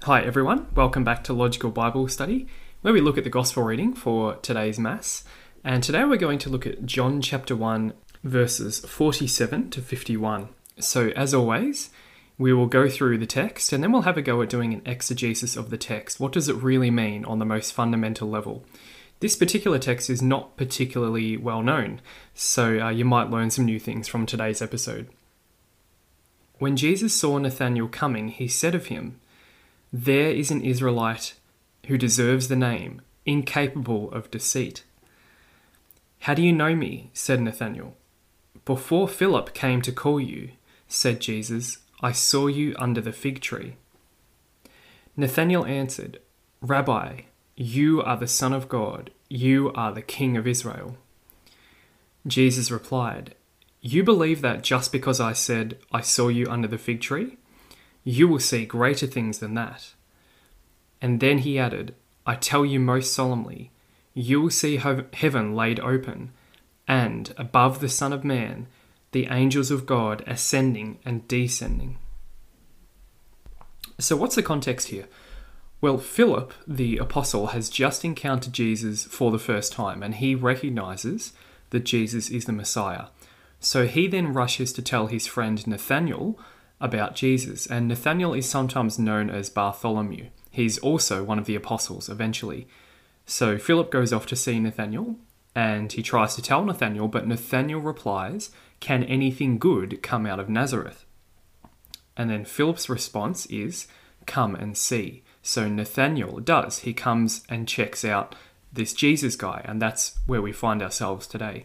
Hi everyone, welcome back to Logical Bible Study, where we look at the Gospel reading for today's Mass. And today we're going to look at John chapter 1, verses 47 to 51. So as always, we will go through the text and then we'll have a go at doing an exegesis of the text. What does it really mean on the most fundamental level? This particular text is not particularly well known, so you might learn some new things from today's episode. When Jesus saw Nathanael coming, he said of him, "There is an Israelite who deserves the name, incapable of deceit." "How do you know me?" said Nathanael. "Before Philip came to call you," said Jesus, "I saw you under the fig tree." Nathanael answered, "Rabbi, you are the Son of God, you are the King of Israel." Jesus replied, "You believe that just because I said, 'I saw you under the fig tree'? You will see greater things than that." And then he added, "I tell you most solemnly, you will see heaven laid open, and above the Son of Man, the angels of God ascending and descending." So what's the context here? Well, Philip, the apostle, has just encountered Jesus for the first time, and he recognizes that Jesus is the Messiah. So he then rushes to tell his friend Nathanael about Jesus, and Nathanael is sometimes known as Bartholomew. He's also one of the apostles eventually. So Philip goes off to see Nathanael, and he tries to tell Nathanael, but Nathanael replies, "Can anything good come out of Nazareth?" And then Philip's response is, "Come and see." So Nathanael does. He comes and checks out this Jesus guy, and that's where we find ourselves today.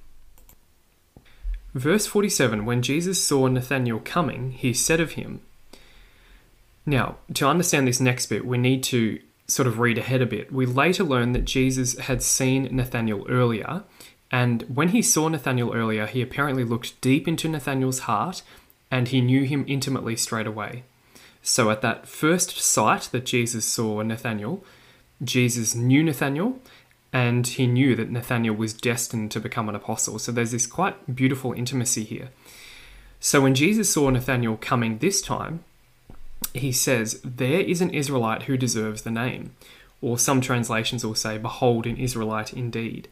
Verse 47, when Jesus saw Nathanael coming, he said of him. Now, to understand this next bit, we need to sort of read ahead a bit. We later learn that Jesus had seen Nathanael earlier, and when he saw Nathanael earlier, he apparently looked deep into Nathanael's heart, and he knew him intimately straight away. So at that first sight that Jesus saw Nathanael, Jesus knew Nathanael, and he knew that Nathanael was destined to become an apostle. So there's this quite beautiful intimacy here. So when Jesus saw Nathanael coming this time, he says, "There is an Israelite who deserves the name." Or some translations will say, "Behold, an Israelite indeed."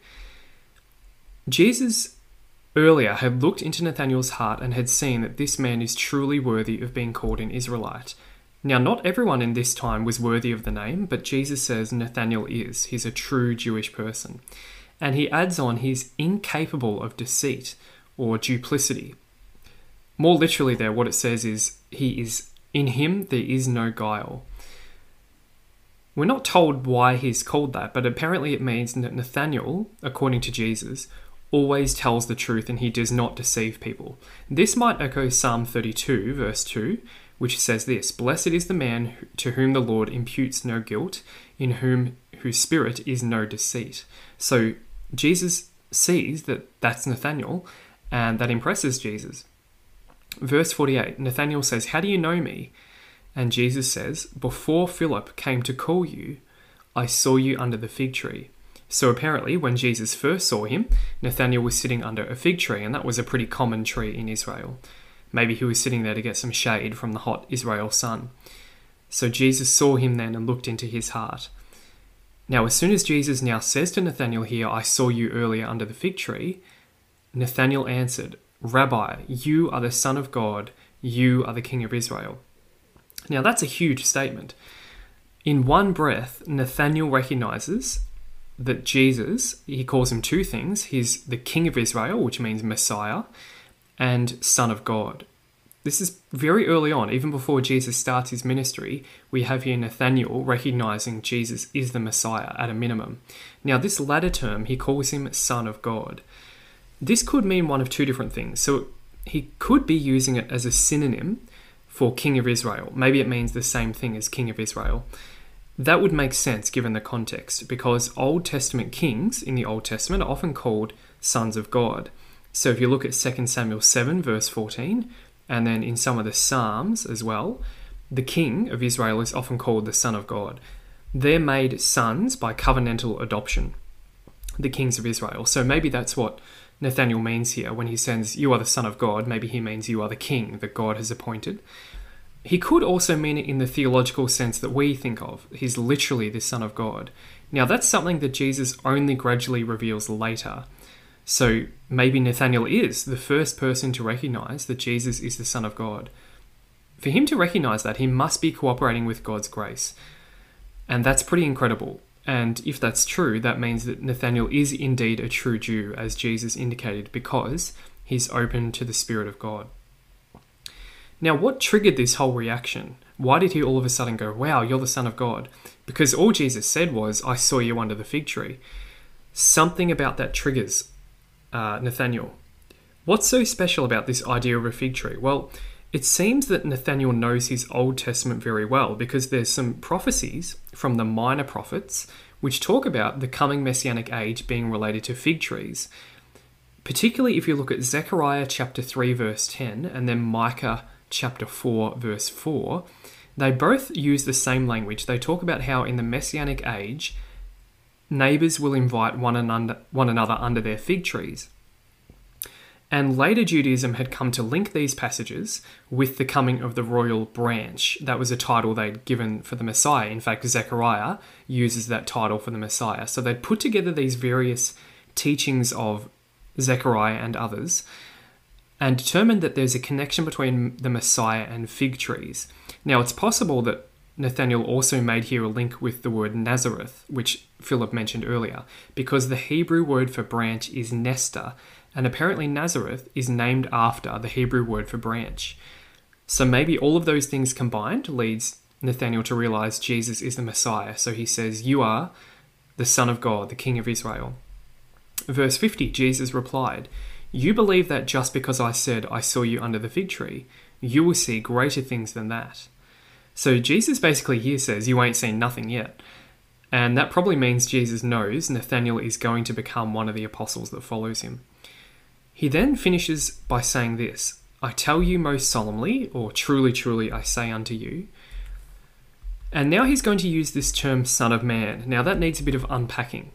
Jesus earlier had looked into Nathanael's heart and had seen that this man is truly worthy of being called an Israelite. Now, not everyone in this time was worthy of the name, but Jesus says Nathanael is. He's a true Jewish person. And he adds on, he's incapable of deceit or duplicity. More literally there, what it says is, in him there is no guile. We're not told why he's called that, but apparently it means that Nathanael, according to Jesus, always tells the truth and he does not deceive people. This might echo Psalm 32, verse 2, which says this, "Blessed is the man to whom the Lord imputes no guilt, in whose spirit is no deceit." So Jesus sees that that's Nathanael, and that impresses Jesus. Verse 48, Nathanael says, "How do you know me?" And Jesus says, "Before Philip came to call you, I saw you under the fig tree." So apparently, when Jesus first saw him, Nathanael was sitting under a fig tree, and that was a pretty common tree in Israel. Maybe he was sitting there to get some shade from the hot Israel sun. So Jesus saw him then and looked into his heart. Now, as soon as Jesus now says to Nathanael here, "I saw you earlier under the fig tree," Nathanael answered, "Rabbi, you are the Son of God, you are the King of Israel." Now, that's a huge statement. In one breath, Nathanael recognizes that Jesus, he calls him two things. He's the King of Israel, which means Messiah, and Son of God. This is very early on, even before Jesus starts his ministry. We have here Nathanael recognizing Jesus is the Messiah at a minimum. Now, this latter term, he calls him Son of God. This could mean one of two different things. So he could be using it as a synonym for King of Israel. Maybe it means the same thing as King of Israel. That would make sense given the context, because Old Testament kings in the Old Testament are often called sons of God. So if you look at 2 Samuel 7, verse 14, and then in some of the Psalms as well, the king of Israel is often called the Son of God. They're made sons by covenantal adoption, the kings of Israel. So maybe that's what Nathanael means here when he says, "You are the Son of God." Maybe he means you are the king that God has appointed. He could also mean it in the theological sense that we think of. He's literally the Son of God. Now, that's something that Jesus only gradually reveals later. So maybe Nathanael is the first person to recognize that Jesus is the Son of God. For him to recognize that, he must be cooperating with God's grace. And that's pretty incredible. And if that's true, that means that Nathanael is indeed a true Jew, as Jesus indicated, because he's open to the Spirit of God. Now, what triggered this whole reaction? Why did he all of a sudden go, wow, you're the Son of God? Because all Jesus said was, I saw you under the fig tree. Something about that triggers Nathanael. What's so special about this idea of a fig tree? Well, it seems that Nathanael knows his Old Testament very well, because there's some prophecies from the minor prophets which talk about the coming Messianic age being related to fig trees. Particularly if you look at Zechariah chapter 3 verse 10 and then Micah chapter 4 verse 4, they both use the same language. They talk about how in the Messianic age, neighbours will invite one another under their fig trees. And later Judaism had come to link these passages with the coming of the royal branch. That was a title they'd given for the Messiah. In fact, Zechariah uses that title for the Messiah. So they'd put together these various teachings of Zechariah and others and determined that there's a connection between the Messiah and fig trees. Now, it's possible that Nathanael also made here a link with the word Nazareth, which Philip mentioned earlier, because the Hebrew word for branch is Nesta, and apparently Nazareth is named after the Hebrew word for branch. So maybe all of those things combined leads Nathanael to realize Jesus is the Messiah. So he says, you are the Son of God, the King of Israel. Verse 50, Jesus replied, you believe that just because I said I saw you under the fig tree, you will see greater things than that. So Jesus basically here says, you ain't seen nothing yet. And that probably means Jesus knows Nathanael is going to become one of the apostles that follows him. He then finishes by saying this, I tell you most solemnly, or truly, truly, I say unto you. And now he's going to use this term, Son of Man. Now that needs a bit of unpacking.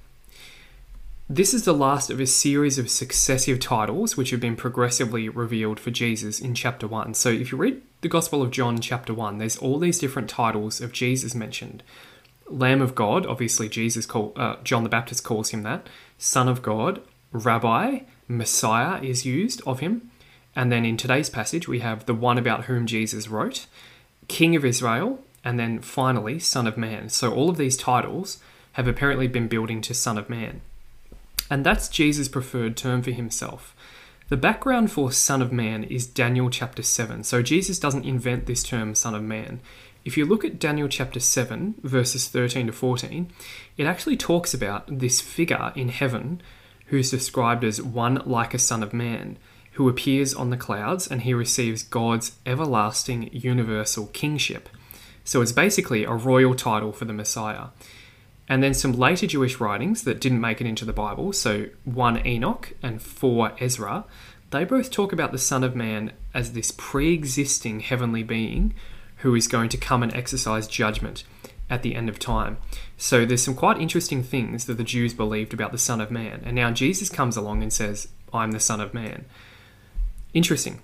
This is the last of a series of successive titles which have been progressively revealed for Jesus in chapter 1. So if you read the Gospel of John chapter 1, there's all these different titles of Jesus mentioned. Lamb of God, obviously John the Baptist calls him that. Son of God, Rabbi, Messiah is used of him. And then in today's passage, we have the one about whom Jesus wrote, King of Israel, and then finally, Son of Man. So all of these titles have apparently been building to Son of Man. And that's Jesus' preferred term for himself. The background for Son of Man is Daniel chapter 7. So Jesus doesn't invent this term, Son of Man. If you look at Daniel chapter 7, verses 13 to 14, it actually talks about this figure in heaven who's described as one like a Son of Man, who appears on the clouds and he receives God's everlasting universal kingship. So it's basically a royal title for the Messiah. And then some later Jewish writings that didn't make it into the Bible, so 1 Enoch and 4 Ezra, they both talk about the Son of Man as this pre-existing heavenly being who is going to come and exercise judgment at the end of time. So there's some quite interesting things that the Jews believed about the Son of Man. And now Jesus comes along and says, I'm the Son of Man. Interesting.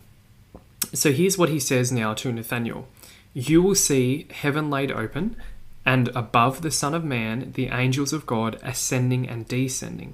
So here's what he says now to Nathanael. You will see heaven laid open, and above the Son of Man, the angels of God ascending and descending.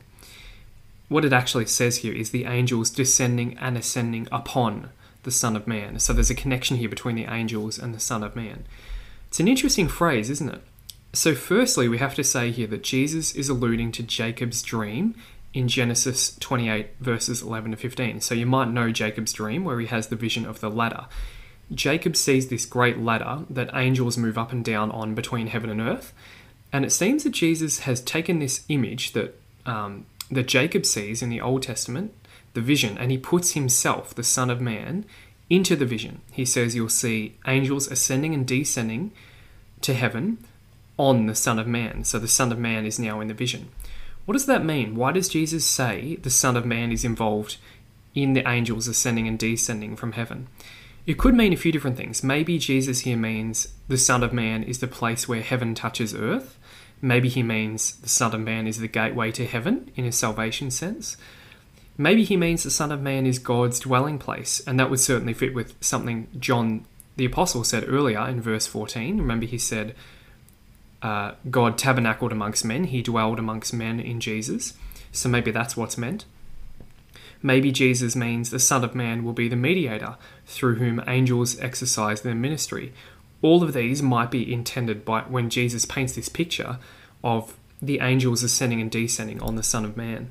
What it actually says here is the angels descending and ascending upon the Son of Man. So there's a connection here between the angels and the Son of Man. It's an interesting phrase, isn't it? So firstly, we have to say here that Jesus is alluding to Jacob's dream in Genesis 28, verses 11 to 15. So you might know Jacob's dream, where he has the vision of the ladder. Jacob sees this great ladder that angels move up and down on between heaven and earth. And it seems that Jesus has taken this image that Jacob sees in the Old Testament, the vision, and he puts himself, the Son of Man, into the vision. He says you'll see angels ascending and descending to heaven on the Son of Man. So the Son of Man is now in the vision. What does that mean? Why does Jesus say the Son of Man is involved in the angels ascending and descending from heaven? It could mean a few different things. Maybe Jesus here means the Son of Man is the place where heaven touches earth. Maybe he means the Son of Man is the gateway to heaven in a salvation sense. Maybe he means the Son of Man is God's dwelling place, and that would certainly fit with something John The apostle said earlier in verse 14, remember he said, God tabernacled amongst men, he dwelled amongst men in Jesus. So maybe that's what's meant. Maybe Jesus means the Son of Man will be the mediator through whom angels exercise their ministry. All of these might be intended by when Jesus paints this picture of the angels ascending and descending on the Son of Man.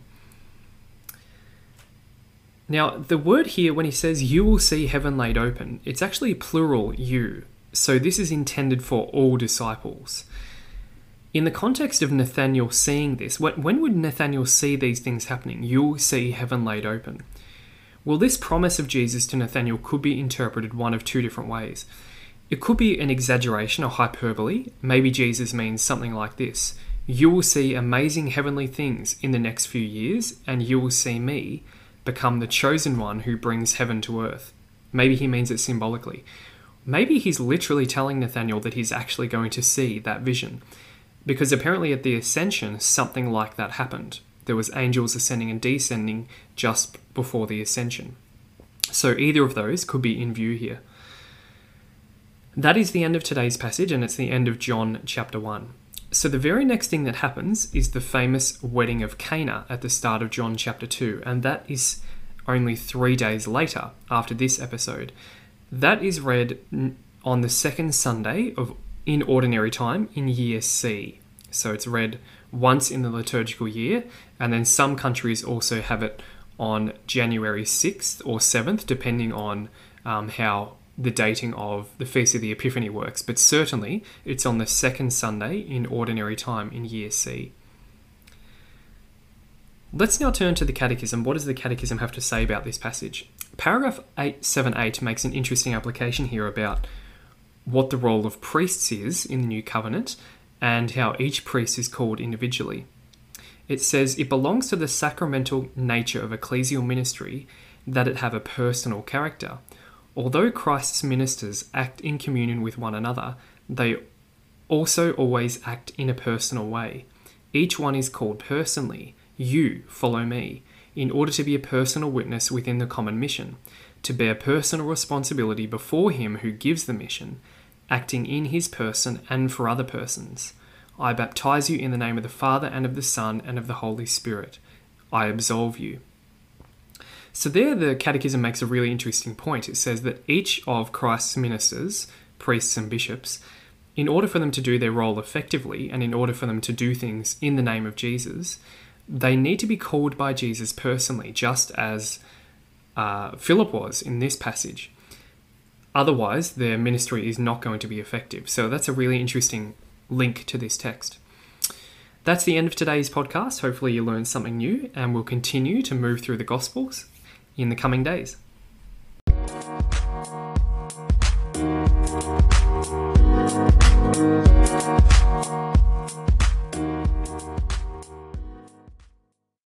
Now, the word here, when he says, you will see heaven laid open, it's actually plural you. So this is intended for all disciples. In the context of Nathanael seeing this, when would Nathanael see these things happening? You'll see heaven laid open. Well, this promise of Jesus to Nathanael could be interpreted one of two different ways. It could be an exaggeration or hyperbole. Maybe Jesus means something like this. You will see amazing heavenly things in the next few years, and you will see me become the chosen one who brings heaven to earth. Maybe he means it symbolically. Maybe he's literally telling Nathanael that he's actually going to see that vision. Because apparently at the ascension, something like that happened. There was angels ascending and descending just before the ascension. So either of those could be in view here. That is the end of today's passage, and it's the end of John chapter 1. So the very next thing that happens is the famous wedding of Cana at the start of John chapter 2, and that is only 3 days later after this episode. That is read on the second Sunday in ordinary time in year C. So it's read once in the liturgical year, and then some countries also have it on January 6th or 7th, depending on how the dating of the Feast of the Epiphany works. But certainly it's on the second Sunday in ordinary time in year C. Let's now turn to the Catechism. What does the Catechism have to say about this passage? Paragraph 878 makes an interesting application here about what the role of priests is in the New Covenant and how each priest is called individually. It says, it belongs to the sacramental nature of ecclesial ministry that it have a personal character. Although Christ's ministers act in communion with one another, they also always act in a personal way. Each one is called personally, you follow me, in order to be a personal witness within the common mission, to bear personal responsibility before him who gives the mission, acting in his person and for other persons. I baptize you in the name of the Father and of the Son and of the Holy Spirit. I absolve you. So there the Catechism makes a really interesting point. It says that each of Christ's ministers, priests and bishops, in order for them to do their role effectively and in order for them to do things in the name of Jesus, they need to be called by Jesus personally, just as Philip was in this passage. Otherwise, their ministry is not going to be effective. So that's a really interesting link to this text. That's the end of today's podcast. Hopefully you learned something new, and we'll continue to move through the Gospels in the coming days.